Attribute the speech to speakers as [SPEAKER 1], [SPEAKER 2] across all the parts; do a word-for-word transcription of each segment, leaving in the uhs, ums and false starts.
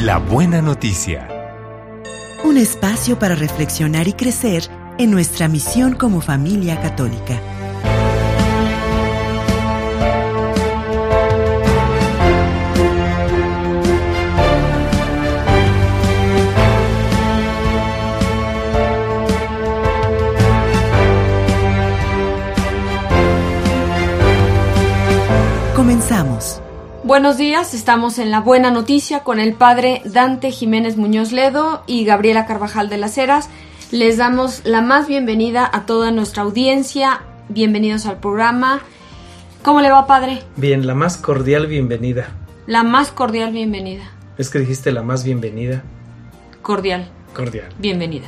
[SPEAKER 1] La buena noticia.
[SPEAKER 2] Un espacio para reflexionar y crecer en nuestra misión como familia católica. Comenzamos.
[SPEAKER 3] Buenos días, estamos en La Buena Noticia con el padre Dante Jiménez Muñoz Ledo y Gabriela Carvajal de las Heras. Les damos la más bienvenida a toda nuestra audiencia. Bienvenidos al programa. ¿Cómo le va, padre?
[SPEAKER 4] Bien, la más cordial bienvenida.
[SPEAKER 3] La más cordial bienvenida.
[SPEAKER 4] Es que dijiste la más bienvenida.
[SPEAKER 3] Cordial.
[SPEAKER 4] Cordial.
[SPEAKER 3] Bienvenida.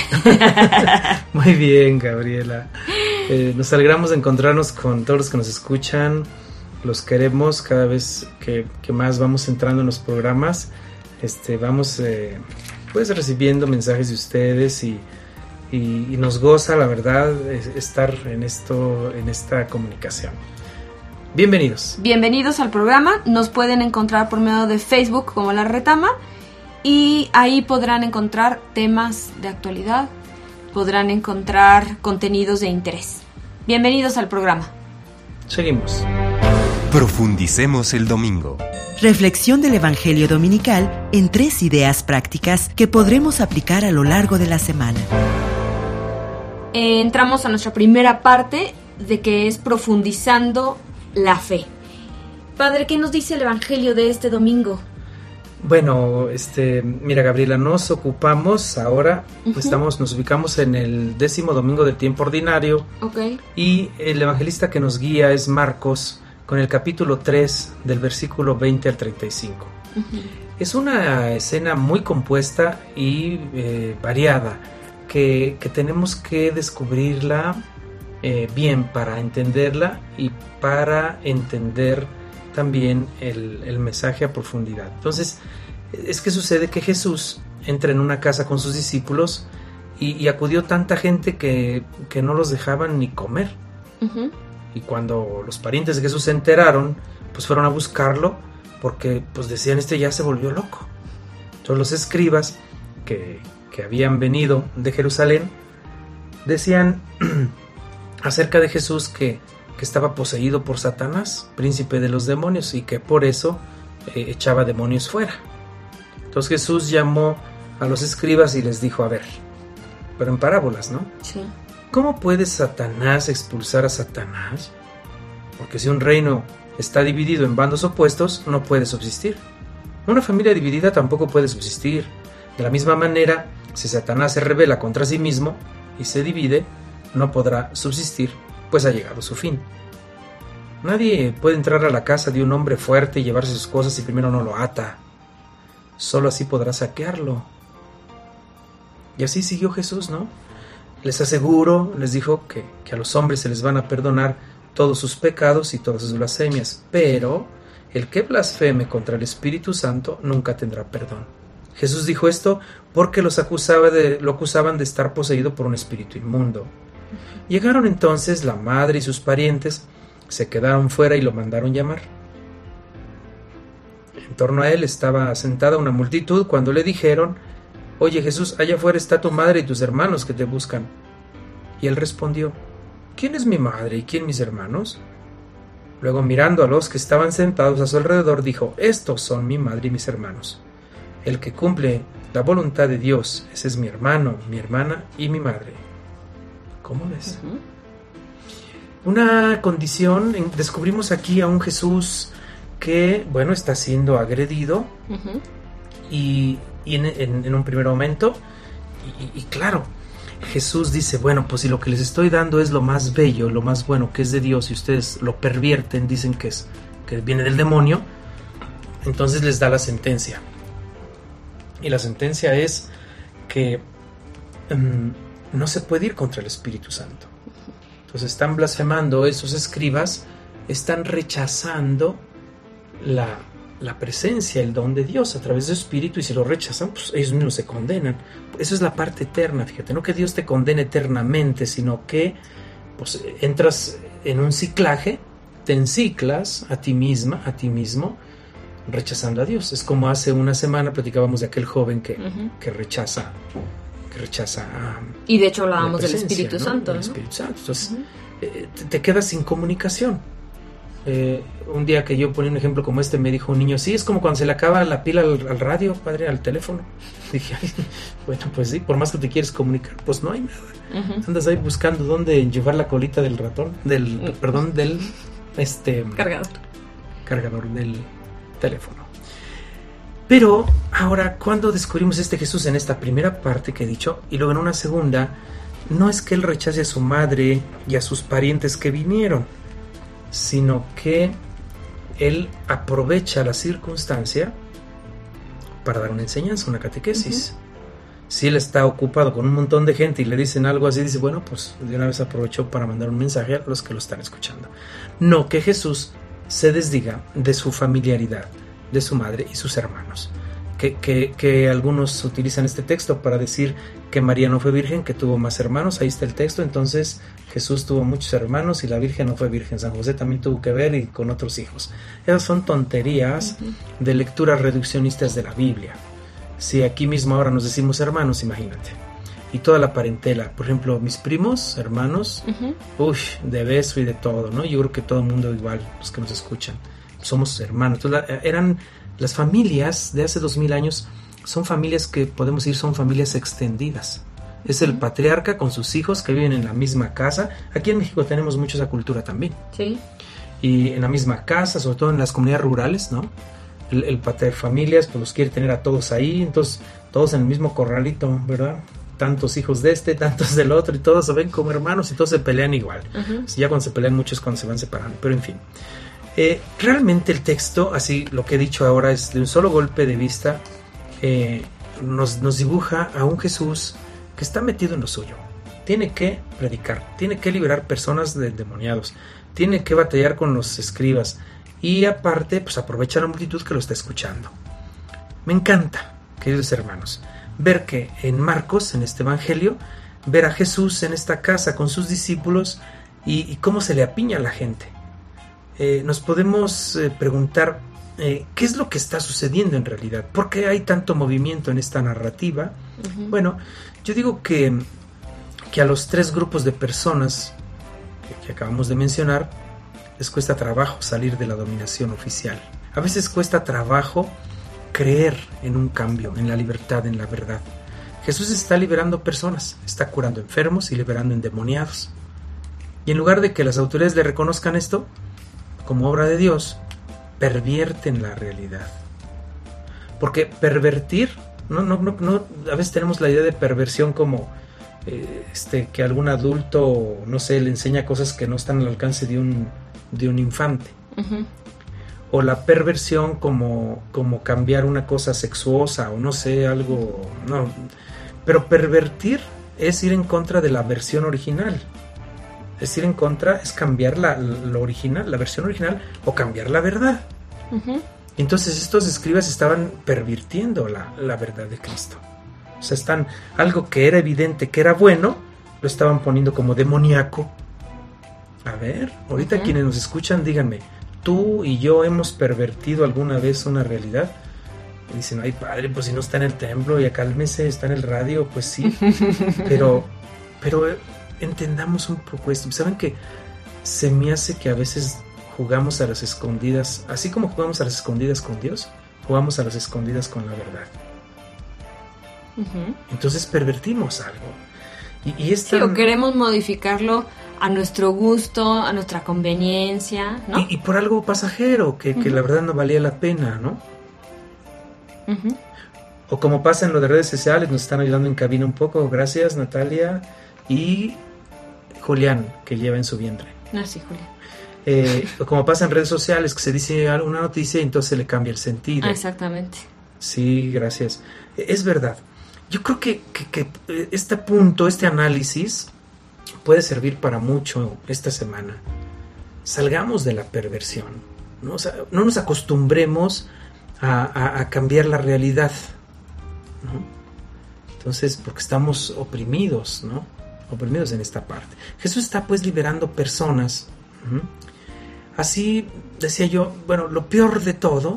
[SPEAKER 4] Muy bien, Gabriela. Eh, nos alegramos de encontrarnos con todos los que nos escuchan. Los queremos cada vez que, que más vamos entrando en los programas. Este, vamos eh, pues recibiendo mensajes de ustedes y, y, y nos goza, la verdad, estar en esto, en esta comunicación. Bienvenidos.
[SPEAKER 3] Bienvenidos al programa. Nos pueden encontrar por medio de Facebook como La Retama y ahí podrán encontrar temas de actualidad, podrán encontrar contenidos de interés. Bienvenidos al programa.
[SPEAKER 4] Seguimos.
[SPEAKER 1] Profundicemos el domingo.
[SPEAKER 2] Reflexión del Evangelio Dominical en tres ideas prácticas que podremos aplicar a lo largo de la semana.
[SPEAKER 3] Eh, entramos a nuestra primera parte, de que es profundizando la fe. Padre, ¿qué nos dice el Evangelio de este domingo?
[SPEAKER 4] Bueno, este, mira, Gabriela, nos ocupamos ahora, uh-huh. estamos, nos ubicamos en el décimo domingo del tiempo ordinario.
[SPEAKER 3] Okay.
[SPEAKER 4] Y el evangelista que nos guía es Marcos, con el capítulo tres, del versículo veinte al treinta y cinco. Uh-huh. Es una escena muy compuesta y eh, variada, que, que tenemos que descubrirla eh, bien para entenderla y para entender también el, el mensaje a profundidad. Entonces, es que sucede que Jesús entra en una casa con sus discípulos y, y acudió tanta gente que, que no los dejaban ni comer. Uh-huh. Y cuando los parientes de Jesús se enteraron, pues fueron a buscarlo porque pues decían, este ya se volvió loco. Entonces los escribas que, que habían venido de Jerusalén decían acerca de Jesús que, que estaba poseído por Satanás, príncipe de los demonios, y que por eso eh, echaba demonios fuera. Entonces Jesús llamó a los escribas y les dijo, a ver, pero en parábolas, ¿no?
[SPEAKER 3] Sí.
[SPEAKER 4] ¿Cómo puede Satanás expulsar a Satanás? Porque si un reino está dividido en bandos opuestos, no puede subsistir. Una familia dividida tampoco puede subsistir. De la misma manera, si Satanás se rebela contra sí mismo y se divide, no podrá subsistir, pues ha llegado su fin. Nadie puede entrar a la casa de un hombre fuerte y llevarse sus cosas si primero no lo ata. Solo así podrá saquearlo. Y así siguió Jesús, ¿no? Les aseguro, les dijo que, que a los hombres se les van a perdonar todos sus pecados y todas sus blasfemias, pero el que blasfeme contra el Espíritu Santo nunca tendrá perdón. Jesús dijo esto porque los acusaba de, lo acusaban de estar poseído por un espíritu inmundo. Llegaron entonces la madre y sus parientes, se quedaron fuera y lo mandaron llamar. En torno a él estaba sentada una multitud cuando le dijeron, oye Jesús, allá afuera está tu madre y tus hermanos que te buscan. Y él respondió, ¿quién es mi madre y quién mis hermanos? Luego mirando a los que estaban sentados a su alrededor dijo, estos son mi madre y mis hermanos. El que cumple la voluntad de Dios, ese es mi hermano, mi hermana y mi madre. ¿Cómo ves? Uh-huh. Una condición, descubrimos aquí a un Jesús que, bueno, está siendo agredido uh-huh. y... Y en, en, en un primer momento, y, y claro, Jesús dice, bueno, pues si lo que les estoy dando es lo más bello, lo más bueno que es de Dios, y ustedes lo pervierten, dicen que, es, que viene del demonio, entonces les da la sentencia. Y la sentencia es que um, no se puede ir contra el Espíritu Santo. Entonces están blasfemando esos escribas, están rechazando la... la presencia, el don de Dios a través del Espíritu, y si lo rechazan, pues ellos mismos se condenan. Eso es la parte eterna, fíjate, no que Dios te condene eternamente, sino que pues entras en un ciclaje, te enciclas a ti misma, a ti mismo, rechazando a Dios. Es como hace una semana platicábamos de aquel joven que,
[SPEAKER 3] Ujú.
[SPEAKER 4] que rechaza, que rechaza a
[SPEAKER 3] Y de hecho
[SPEAKER 4] la
[SPEAKER 3] hablábamos del
[SPEAKER 4] presencia,
[SPEAKER 3] Espíritu
[SPEAKER 4] ¿no?
[SPEAKER 3] Santo,
[SPEAKER 4] El
[SPEAKER 3] ¿no?
[SPEAKER 4] Espíritu Santo. Entonces,
[SPEAKER 3] Ujú.
[SPEAKER 4] eh, te, te quedas sin comunicación. Eh, un día que yo ponía un ejemplo como este, me dijo un niño, sí, es como cuando se le acaba la pila al, al radio, padre, al teléfono. Dije, ay, bueno, pues sí, por más que te quieres comunicar, pues no hay nada.
[SPEAKER 3] Ujú.
[SPEAKER 4] Andas ahí buscando dónde llevar la colita del ratón, del,
[SPEAKER 3] Mm.
[SPEAKER 4] perdón, del este
[SPEAKER 3] Cargador.
[SPEAKER 4] cargador del teléfono. Pero ahora, cuando descubrimos este Jesús en esta primera parte que he dicho, y luego en una segunda, no es que él rechace a su madre y a sus parientes que vinieron, sino que él aprovecha la circunstancia para dar una enseñanza, una catequesis. Uh-huh. Si él está ocupado con un montón de gente y le dicen algo así, dice, bueno, pues de una vez aprovechó para mandar un mensaje a los que lo están escuchando. No que Jesús se desdiga de su familiaridad, de su madre y sus hermanos. Que, que, que algunos utilizan este texto para decir que María no fue virgen, que tuvo más hermanos. Ahí está el texto. Entonces Jesús tuvo muchos hermanos y la Virgen no fue virgen. San José también tuvo que ver y con otros hijos. Esas son tonterías uh-huh. de lecturas reduccionistas de la Biblia. Si aquí mismo ahora nos decimos hermanos, imagínate. Y toda la parentela, por ejemplo, mis primos, hermanos, uh-huh. uy, de beso y de todo, ¿no? Yo creo que todo el mundo igual, los que nos escuchan, somos hermanos. Entonces, la, eran las familias de hace dos mil años, son familias que podemos decir son familias extendidas. Es el patriarca con sus hijos que viven en la misma casa. Aquí en México tenemos mucho esa cultura también.
[SPEAKER 3] Sí.
[SPEAKER 4] Y en la misma casa, sobre todo en las comunidades rurales, ¿no? El, el pater familias, pues los quiere tener a todos ahí, entonces todos en el mismo corralito, ¿verdad? Tantos hijos de este, tantos del otro, y todos se ven como hermanos y todos se pelean igual. Uh-huh. Ya cuando se pelean mucho es cuando se van separando, pero en fin. Eh, realmente el texto, así lo que he dicho ahora, es de un solo golpe de vista, eh, nos, nos dibuja a un Jesús que está metido en lo suyo. Tiene que predicar, tiene que liberar personas de endemoniados, tiene que batallar con los escribas y aparte pues aprovecha la multitud que lo está escuchando. Me encanta, queridos hermanos, ver que en Marcos, en este evangelio, ver a Jesús en esta casa con sus discípulos y, y cómo se le apiña a la gente. Eh, nos podemos eh, preguntar eh, qué es lo que está sucediendo en realidad, por qué hay tanto movimiento en esta narrativa. Uh-huh. Bueno, yo digo que, que a los tres grupos de personas que, que acabamos de mencionar les cuesta trabajo salir de la dominación oficial. A veces cuesta trabajo creer en un cambio, en la libertad, en la verdad. Jesús está liberando personas, está curando enfermos y liberando endemoniados. Y en lugar de que las autoridades le reconozcan esto como obra de Dios, pervierten la realidad. Porque pervertir, no, no, no, no, a veces tenemos la idea de perversión como eh, este, que algún adulto, no sé, le enseña cosas que no están al alcance de un, de un infante. Uh-huh. O la perversión como, como cambiar una cosa sexuosa o no sé, algo... no. Pero pervertir es ir en contra de la versión original. Es ir en contra, es cambiar la, lo original, la versión original, o cambiar la verdad. Uh-huh. Entonces estos escribas estaban pervirtiendo la, la verdad de Cristo. O sea, están, algo que era evidente que era bueno, lo estaban poniendo como demoníaco. A ver, ahorita uh-huh. quienes nos escuchan, díganme, ¿tú y yo hemos pervertido alguna vez una realidad? Y dicen, ay padre, pues si no está en el templo, ya cálmese, está en el radio, pues sí. Pero, pero entendamos un poco esto. ¿Saben que se me hace que a veces jugamos a las escondidas, así como jugamos a las escondidas con Dios, jugamos a las escondidas con la verdad? Uh-huh. Entonces pervertimos algo. Y, y esta...
[SPEAKER 3] sí, o queremos modificarlo a nuestro gusto, a nuestra conveniencia, ¿no?
[SPEAKER 4] Y, y por algo pasajero, que, uh-huh. que la verdad no valía la pena, ¿no? Uh-huh. O como pasa en lo de redes sociales, nos están ayudando en cabina un poco. Gracias, Natalia y Julián, que lleva en su vientre.
[SPEAKER 3] Ah, sí, Julián.
[SPEAKER 4] Eh, o como pasa en redes sociales, que se dice una noticia y entonces se le cambia el sentido.
[SPEAKER 3] Ah, exactamente.
[SPEAKER 4] Sí, gracias. Es verdad. Yo creo que, que, que este punto, este análisis, puede servir para mucho esta semana. Salgamos de la perversión, ¿no? O sea, no nos acostumbremos a, a, a cambiar la realidad, ¿no? Entonces, porque estamos oprimidos, ¿no? Oprimidos en esta parte. Jesús está pues liberando personas. ¿Mm? Así decía yo, bueno, lo peor de todo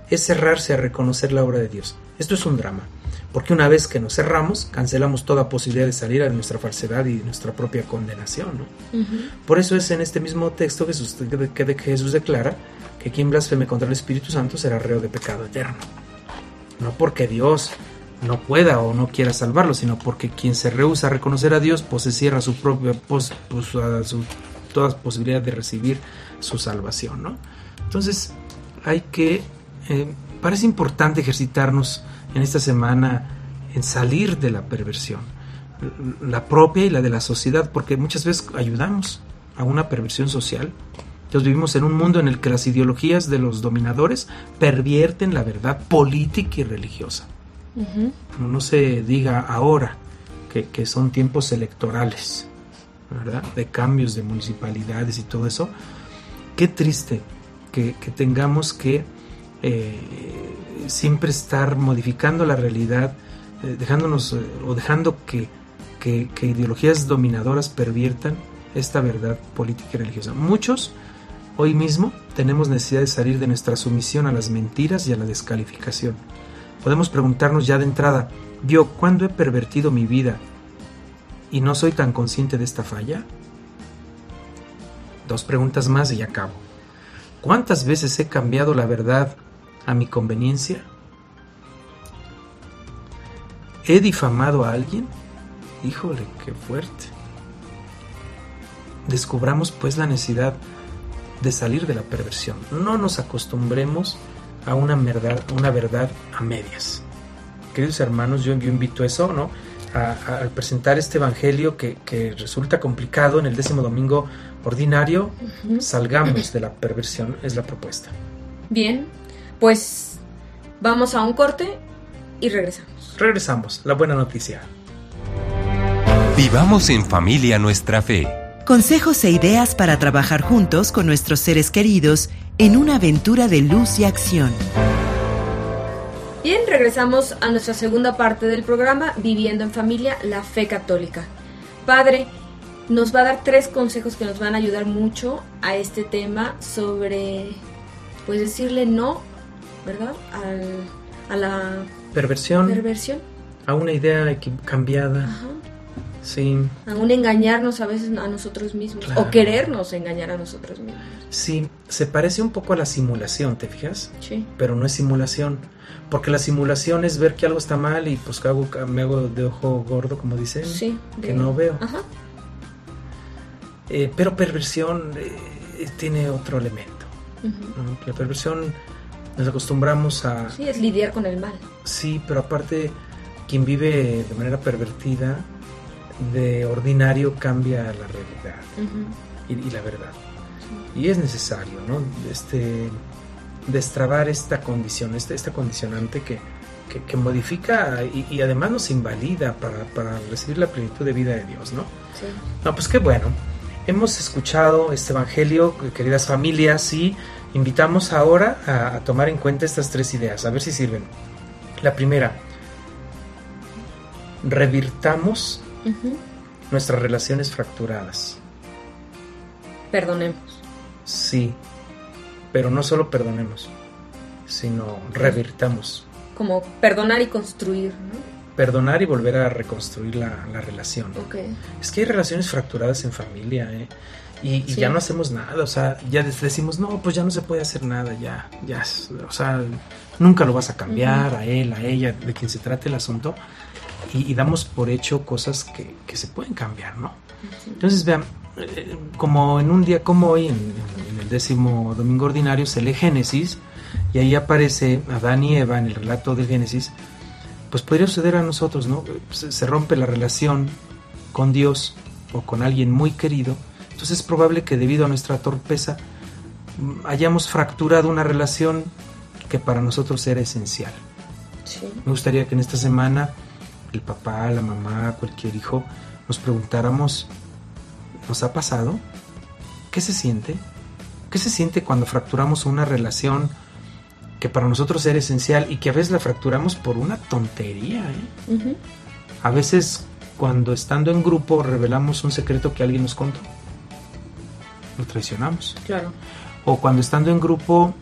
[SPEAKER 4] es cerrarse a reconocer la obra de Dios. Esto es un drama, porque una vez que nos cerramos, cancelamos toda posibilidad de salir a nuestra falsedad y nuestra propia condenación, ¿no? Uh-huh. Por eso es en este mismo texto Jesús, que, que Jesús declara que quien blasfeme contra el Espíritu Santo será reo de pecado eterno. No porque Dios no pueda o no quiera salvarlo, sino porque quien se rehúsa a reconocer a Dios, pues se cierra su propia, pues, pues, a su, todas posibilidades de recibir su salvación, ¿no? Entonces hay que, eh, parece importante ejercitarnos en esta semana en salir de la perversión, la propia y la de la sociedad, porque muchas veces ayudamos a una perversión social. Entonces vivimos en un mundo en el que las ideologías de los dominadores pervierten la verdad política y religiosa. Uh-huh. No, no se diga ahora que, que son tiempos electorales, ¿verdad? De cambios de municipalidades y todo eso. Qué triste que, que tengamos que eh, siempre estar modificando la realidad, eh, dejándonos eh, o dejando que, que, que ideologías dominadoras perviertan esta verdad política y religiosa. Muchos hoy mismo tenemos necesidad de salir de nuestra sumisión a las mentiras y a la descalificación. Podemos preguntarnos ya de entrada, ¿yo cuándo he pervertido mi vida y no soy tan consciente de esta falla? Dos preguntas más y ya acabo. ¿Cuántas veces he cambiado la verdad a mi conveniencia? ¿He difamado a alguien? Híjole, qué fuerte. Descubramos pues la necesidad de salir de la perversión. No nos acostumbremos a una verdad, una verdad a medias. Queridos hermanos, yo, yo invito a eso, ¿no? A, a presentar este evangelio que, que resulta complicado en el décimo domingo ordinario, uh-huh. Salgamos de la perversión, es la propuesta.
[SPEAKER 3] Bien, pues vamos a un corte y regresamos.
[SPEAKER 4] Regresamos, la buena noticia.
[SPEAKER 1] Vivamos en familia nuestra fe.
[SPEAKER 2] Consejos e ideas para trabajar juntos con nuestros seres queridos en una aventura de luz y acción.
[SPEAKER 3] Bien, regresamos a nuestra segunda parte del programa, Viviendo en Familia, la Fe Católica. Padre, nos va a dar tres consejos que nos van a ayudar mucho a este tema sobre, pues decirle no, ¿verdad? Al, a la
[SPEAKER 4] perversión,
[SPEAKER 3] perversión,
[SPEAKER 4] a una idea cambiada.
[SPEAKER 3] Ajá.
[SPEAKER 4] Sí.
[SPEAKER 3] Aún engañarnos a veces a nosotros mismos, claro. O querernos engañar a nosotros mismos.
[SPEAKER 4] Sí, se parece un poco a la simulación, ¿te fijas?
[SPEAKER 3] Sí.
[SPEAKER 4] Pero no es simulación, porque la simulación es ver que algo está mal y pues hago, me hago de ojo gordo, como dicen,
[SPEAKER 3] sí, de...
[SPEAKER 4] que no veo.
[SPEAKER 3] Ajá.
[SPEAKER 4] Eh, pero perversión eh, tiene otro elemento. Uh-huh. ¿No? La perversión nos acostumbramos a...
[SPEAKER 3] Sí, es lidiar con el mal.
[SPEAKER 4] Sí, pero aparte, quien vive de manera pervertida, de ordinario cambia la realidad, uh-huh. y, y la verdad. Sí. Y es necesario, ¿no? Este, destrabar esta condición, este, esta condicionante que, que, que modifica y, y además nos invalida para, para recibir la plenitud de vida de Dios, ¿no?
[SPEAKER 3] Sí.
[SPEAKER 4] No, pues qué bueno. Hemos escuchado este evangelio, queridas familias, y invitamos ahora a, a tomar en cuenta estas tres ideas, a ver si sirven. La primera, revirtamos Uh-huh. nuestras relaciones fracturadas.
[SPEAKER 3] Perdonemos.
[SPEAKER 4] Sí, pero no solo perdonemos, sino revirtamos.
[SPEAKER 3] Como perdonar y construir, ¿no?
[SPEAKER 4] Perdonar y volver a reconstruir la, la relación.
[SPEAKER 3] Okay.
[SPEAKER 4] Es que hay relaciones fracturadas en familia, ¿eh? Y, y sí. ya no hacemos nada, o sea, ya decimos, no, pues ya no se puede hacer nada, ya, ya, o sea, nunca lo vas a cambiar, uh-huh. a él, a ella, de quien se trate el asunto. Y, y damos por hecho cosas que, que se pueden cambiar, ¿no? Sí. Entonces, vean, eh, como en un día como hoy, en, en el décimo domingo ordinario, se lee Génesis, y ahí aparece Adán y Eva en el relato del Génesis, pues podría suceder a nosotros, ¿no? Se, se rompe la relación con Dios o con alguien muy querido, entonces es probable que debido a nuestra torpeza hayamos fracturado una relación que para nosotros era esencial.
[SPEAKER 3] Sí.
[SPEAKER 4] Me gustaría que en esta semana el papá, la mamá, cualquier hijo, nos preguntáramos, ¿nos ha pasado? ¿Qué se siente? ¿Qué se siente cuando fracturamos una relación que para nosotros era esencial y que a veces la fracturamos por una tontería, ¿eh? Uh-huh. A veces, cuando estando en grupo revelamos un secreto que alguien nos contó, lo traicionamos.
[SPEAKER 3] Claro.
[SPEAKER 4] O cuando estando en grupo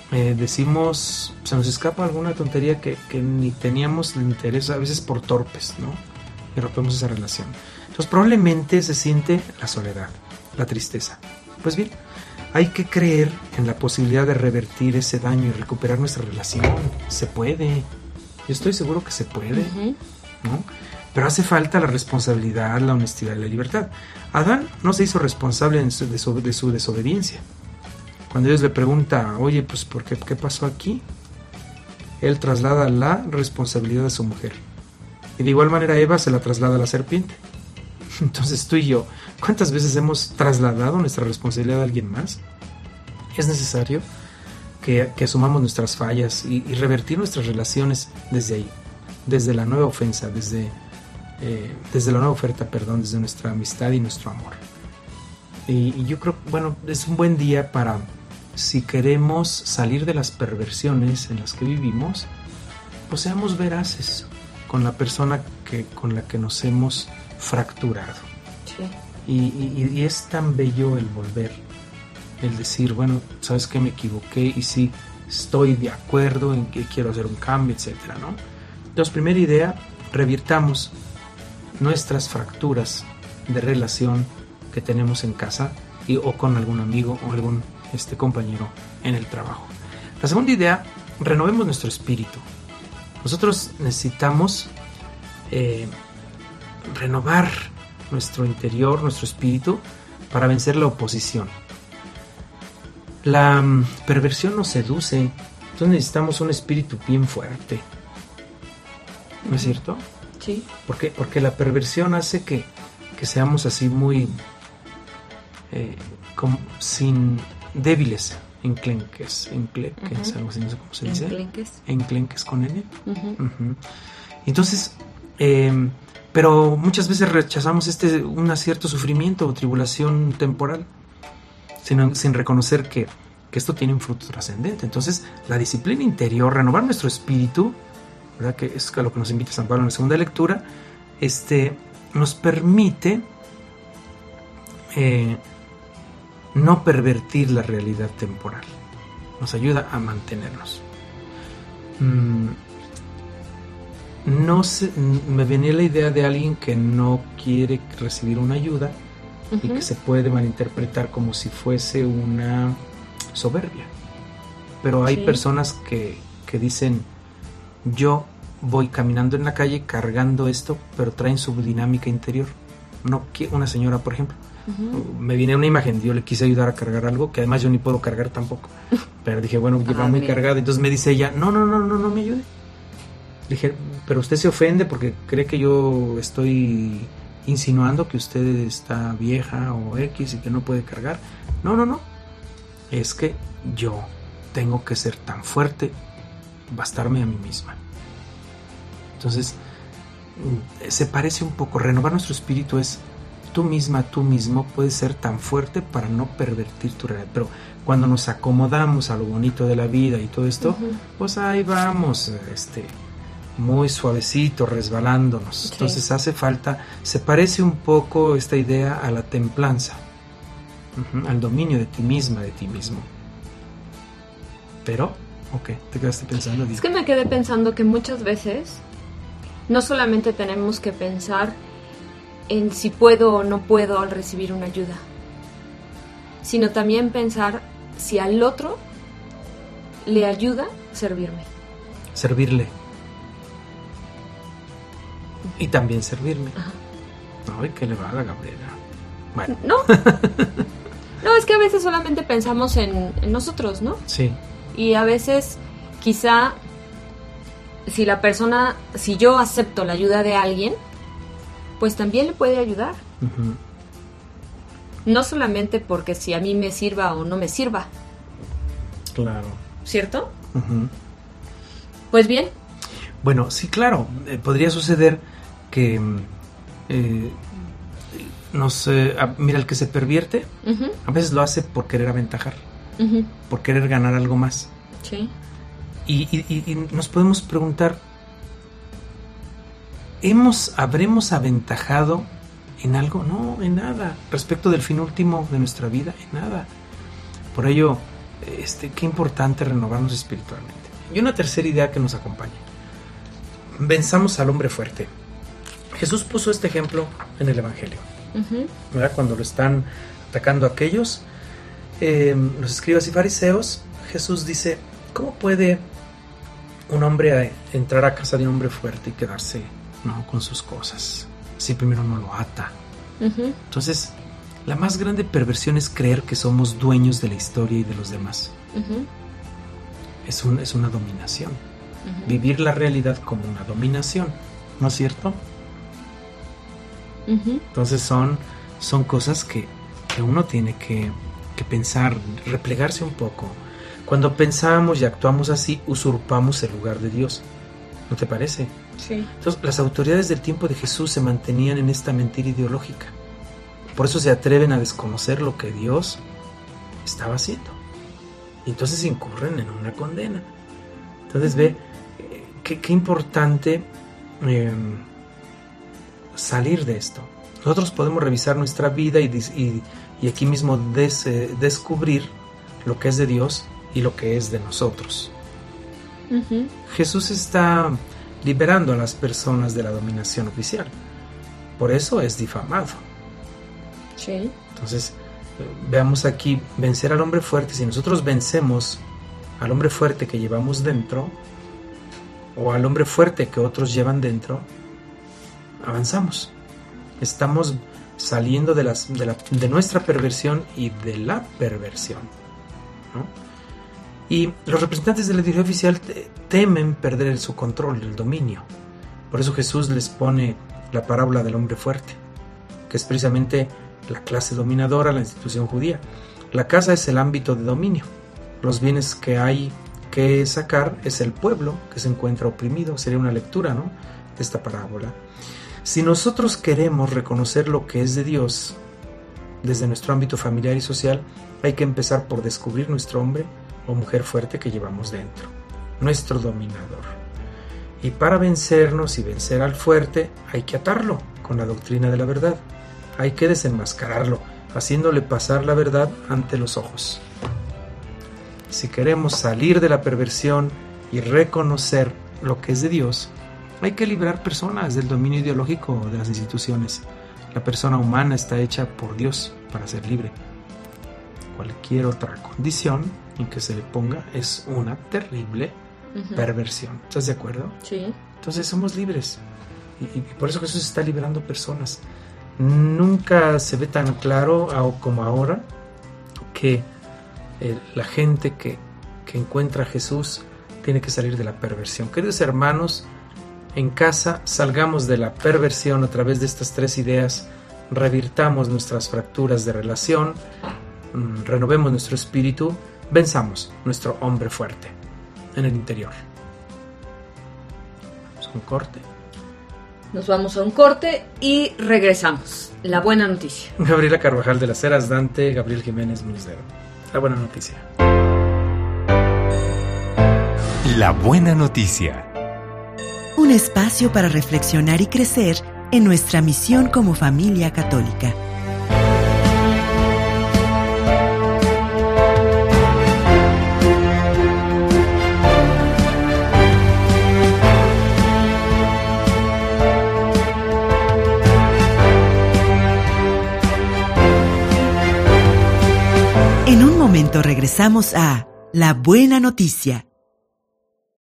[SPEAKER 4] eh, decimos, se nos escapa alguna tontería que, que ni teníamos interés, a veces por torpes, ¿no? Y rompemos esa relación. Entonces probablemente se siente la soledad, la tristeza. Pues bien, hay que creer en la posibilidad de revertir ese daño y recuperar nuestra relación. Se puede. Yo estoy seguro que se puede, uh-huh. ¿no? Pero hace falta la responsabilidad, la honestidad y la libertad. Adán no se hizo responsable de su, de su, de su desobediencia. Cuando Dios le pregunta, oye, pues ¿por qué, qué pasó aquí? Él traslada la responsabilidad a su mujer. Y de igual manera Eva se la traslada a la serpiente. Entonces tú y yo, ¿cuántas veces hemos trasladado nuestra responsabilidad a alguien más? Es necesario que, que asumamos nuestras fallas y, y revertir nuestras relaciones desde ahí, desde la nueva ofensa, desde, eh, desde la nueva oferta, perdón, desde nuestra amistad y nuestro amor. Y, y yo creo, bueno, es un buen día para, si queremos salir de las perversiones en las que vivimos, pues seamos veraces con la persona que, con la que nos hemos fracturado. Sí. Y, y, y es tan bello el volver, el decir, bueno, sabes que me equivoqué y sí, estoy de acuerdo en que quiero hacer un cambio, etcétera, ¿no? Entonces, primera idea, revirtamos nuestras fracturas de relación que tenemos en casa y, o con algún amigo o algún este, compañero en el trabajo. La segunda idea, renovemos nuestro espíritu. Nosotros necesitamos eh, renovar nuestro interior, nuestro espíritu, para vencer la oposición. La um, perversión nos seduce, entonces necesitamos un espíritu bien fuerte. ¿No es cierto?
[SPEAKER 3] Sí.
[SPEAKER 4] ¿Por qué? Porque la perversión hace que, que seamos así muy eh, como, sin débiles, enclenques, enclenques, uh-huh. algo así, no sé cómo se dice.
[SPEAKER 3] Enclenques.
[SPEAKER 4] Enclenques con N.
[SPEAKER 3] Uh-huh.
[SPEAKER 4] Uh-huh. Entonces, eh, pero muchas veces rechazamos este un cierto sufrimiento o tribulación temporal, sin, sin reconocer que, que esto tiene un fruto trascendente. Entonces, la disciplina interior, renovar nuestro espíritu, ¿verdad? Que es a lo que nos invita San Pablo en la segunda lectura, este, nos permite eh, no pervertir la realidad temporal. Nos ayuda a mantenernos. Mm, no sé, me venía la idea de alguien que no quiere recibir una ayuda uh-huh. y que se puede malinterpretar como si fuese una soberbia. Pero hay sí. personas que, que dicen, yo voy caminando en la calle cargando esto, pero traen su dinámica interior. No, una señora, por ejemplo, uh-huh. me viene una imagen, yo le quise ayudar a cargar algo, que además yo ni puedo cargar tampoco, pero dije, bueno, lleva ah, muy bien. cargada, entonces me dice ella, no, no, no, no, no me ayude. Le dije, pero usted se ofende porque cree que yo estoy insinuando que usted está vieja o X y que no puede cargar. No, no, no, es que yo tengo que ser tan fuerte, bastarme a mí misma. Entonces, se parece un poco, renovar nuestro espíritu es tú misma, tú mismo puedes ser tan fuerte para no pervertir tu realidad. Pero cuando nos acomodamos a lo bonito de la vida y todo esto, uh-huh. pues ahí vamos, este, muy suavecito, resbalándonos. Sí. Entonces hace falta, se parece un poco esta idea a la templanza, uh-huh, al dominio de ti misma, de ti mismo. Pero, ok, te quedaste pensando.
[SPEAKER 3] Es que me quedé pensando que muchas veces no solamente tenemos que pensar en si puedo o no puedo al recibir una ayuda, sino también pensar si al otro le ayuda servirme.
[SPEAKER 4] Servirle. Y también servirme.
[SPEAKER 3] Ajá.
[SPEAKER 4] Ay, ¿qué le va a la Gabriela? Bueno.
[SPEAKER 3] No. No, es que a veces solamente pensamos en, en nosotros, ¿no?
[SPEAKER 4] Sí.
[SPEAKER 3] Y a veces quizá si la persona, si yo acepto la ayuda de alguien, pues también le puede ayudar. Uh-huh. No solamente porque si a mí me sirva o no me sirva.
[SPEAKER 4] Claro.
[SPEAKER 3] ¿Cierto?
[SPEAKER 4] Uh-huh.
[SPEAKER 3] Pues bien.
[SPEAKER 4] Bueno, sí, claro. Eh, podría suceder que eh, no sé, a, mira, el que se pervierte uh-huh. a veces lo hace por querer aventajar, uh-huh. por querer ganar algo más.
[SPEAKER 3] Sí.
[SPEAKER 4] Y, y, y nos podemos preguntar, ¿hemos, ¿habremos aventajado en algo? No, en nada. Respecto del fin último de nuestra vida, en nada. Por ello, este, qué importante renovarnos espiritualmente. Y una tercera idea que nos acompaña. Venzamos al hombre fuerte. Jesús puso este ejemplo en el Evangelio. Uh-huh. ¿Verdad? Cuando lo están atacando a aquellos, eh, los escribas y fariseos, Jesús dice, ¿cómo puede un hombre entrar a casa de un hombre fuerte y quedarse, ¿no?, con sus cosas si primero no lo ata? Uh-huh. Entonces, la más grande perversión es creer que somos dueños de la historia y de los demás. Uh-huh. Es, un, es una dominación. Uh-huh. Vivir la realidad como una dominación, ¿no es cierto? Uh-huh. Entonces son, son cosas que, que uno tiene que, que pensar, replegarse un poco. Cuando pensamos y actuamos así, usurpamos el lugar de Dios. ¿No te parece?
[SPEAKER 3] Sí.
[SPEAKER 4] Entonces, las autoridades del tiempo de Jesús se mantenían en esta mentira ideológica. Por eso se atreven a desconocer lo que Dios estaba haciendo. Y entonces incurren en una condena. Entonces, uh-huh. ve, eh, qué, qué importante eh, salir de esto. Nosotros podemos revisar nuestra vida y, y, y aquí mismo des, eh, descubrir lo que es de Dios y lo que es de nosotros. Uh-huh. Jesús está liberando a las personas de la dominación oficial. Por eso es difamado.
[SPEAKER 3] Sí.
[SPEAKER 4] Entonces, veamos aquí, vencer al hombre fuerte. Si nosotros vencemos al hombre fuerte que llevamos dentro, o al hombre fuerte que otros llevan dentro, avanzamos. Estamos saliendo de, las, de, la, de nuestra perversión y de la perversión, ¿no? Y los representantes de la ideología oficial te, temen perder su control, el dominio. Por eso Jesús les pone la parábola del hombre fuerte, que es precisamente la clase dominadora, la institución judía. La casa es el ámbito de dominio. Los bienes que hay que sacar es el pueblo que se encuentra oprimido. Sería una lectura, ¿no?, de esta parábola. Si nosotros queremos reconocer lo que es de Dios desde nuestro ámbito familiar y social, hay que empezar por descubrir nuestro hombre o mujer fuerte que llevamos dentro, nuestro dominador. Y para vencernos y vencer al fuerte, hay que atarlo con la doctrina de la verdad. Hay que desenmascararlo, haciéndole pasar la verdad ante los ojos. Si queremos salir de la perversión y reconocer lo que es de Dios, hay que liberar personas del dominio ideológico de las instituciones. La persona humana está hecha por Dios para ser libre. Cualquier otra condición en que se le ponga es una terrible uh-huh. perversión. ¿Estás de acuerdo?
[SPEAKER 3] Sí.
[SPEAKER 4] Entonces somos libres. Y, y por eso Jesús está liberando personas. Nunca se ve tan claro como ahora que eh, la gente que, que encuentra a Jesús tiene que salir de la perversión. Queridos hermanos, en casa salgamos de la perversión a través de estas tres ideas, revirtamos nuestras fracturas de relación, mmm, renovemos nuestro espíritu, venzamos nuestro hombre fuerte en el interior. Vamos a un corte.
[SPEAKER 3] Nos vamos a un corte y regresamos. La buena noticia.
[SPEAKER 4] Gabriela Carvajal de las Heras, Dante, Gabriel Jiménez Muñozledo. La buena noticia.
[SPEAKER 1] La buena noticia.
[SPEAKER 2] Un espacio para reflexionar y crecer en nuestra misión como familia católica. En un momento regresamos a La Buena Noticia.